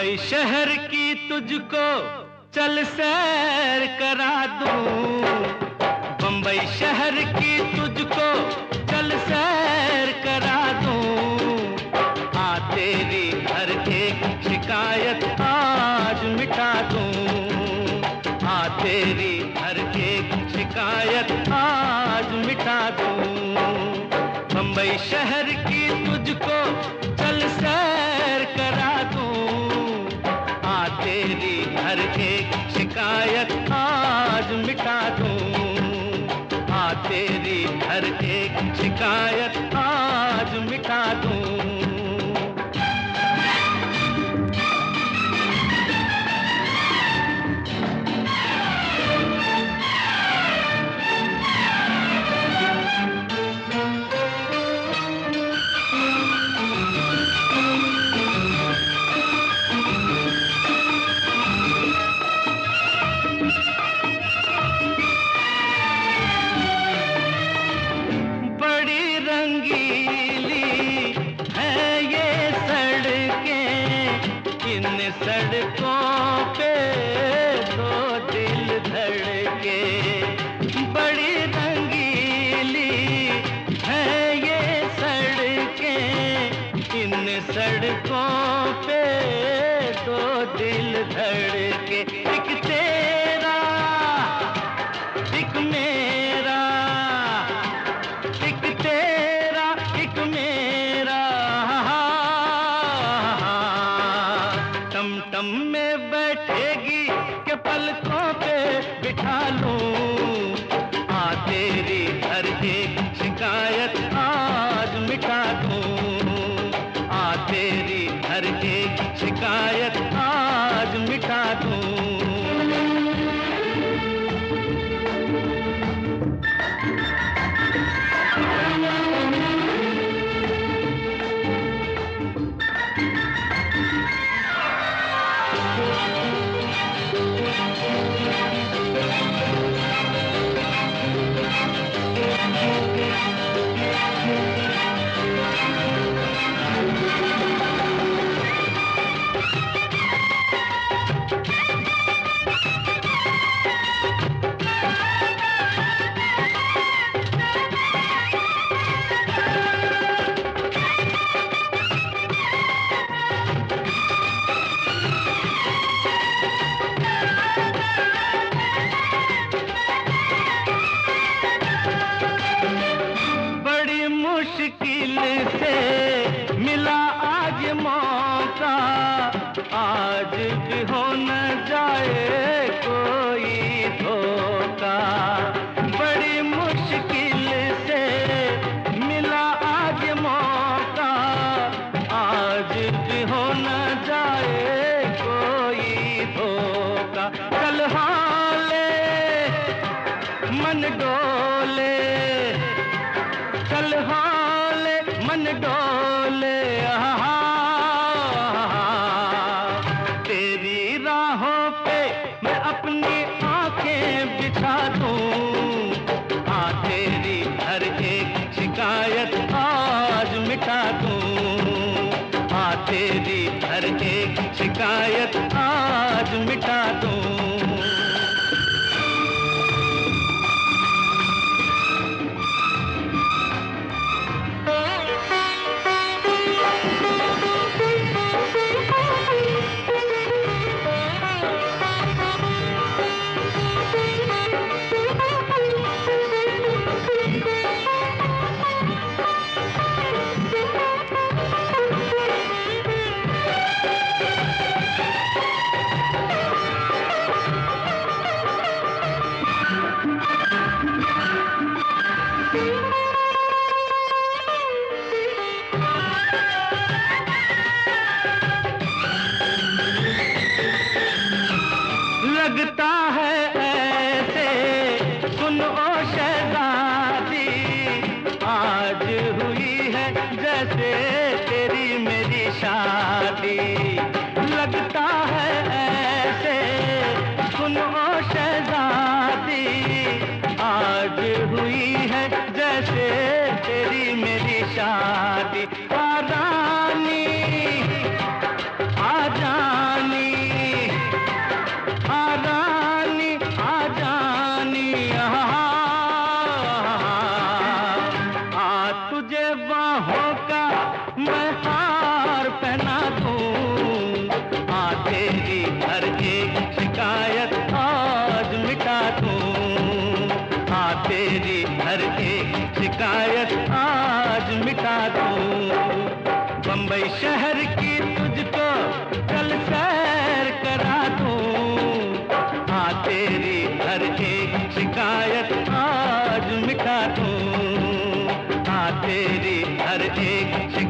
बम्बई शहर की तुझको चल सैर करा दूं, बम्बई शहर की तुझको चल सैर करा दूं। आ तेरी हर एक शिकायत आज मिटा दूं, आ तेरी हर एक शिकायत आज मिटा दूं। बम्बई शहर की तुझको चल सैर करा दूं, आ तेरी हर एक शिकायत आज मिटा दूं, आ तेरी हर एक शिकायत आज मिटा दूं। सड़कों पे दो दिल धड़के, बड़ी रंगीली है ये सड़कें, इन सड़कों पे दो दिल धड़के। एक तेरा एक मेरा, एक तेरा एक मेरा, टम में बैठेगी के पलकों पे बिठा लूं। आ तेरी हर एक शिकायत आज मिटा दूं, आ तेरी हर एक शिकायत आज मिटा दूं। मुश्किल से मिला आज मौका, आज भी हो न जाए कोई धोखा। बड़ी मुश्किल से मिला आज मौका, आज भी हो न जाए कोई धोखा। चल हाले मन डोले, चल हाले मन डोले, तेरी राहों पे मैं अपनी आंखें बिछा दूं। आ तेरी हर एक शिकायत आज मिटा दूं, आ तेरी हर एक शिकायत आज मिटा दूं। लगता है ऐसे सुन ओ शहज़ादी, आज हुई है जैसे तेरी मेरी शादी। लगता है ऐसे सुन ओ शहज़ादी, आज हुई है जैसे तेरी मेरी शादी। आ रानी आ जान बाहों का मैं हार पहना दूं, आ तेरी हर एक शिकायत आज मिटा दूं, आ तेरी हर एक शिकायत आज मिटा दूं। बंबई शहर की तुझको कल सैर करा दूं, आ तेरी हर एक शिकायत आज मिटा दूं, आ तेरी हर एक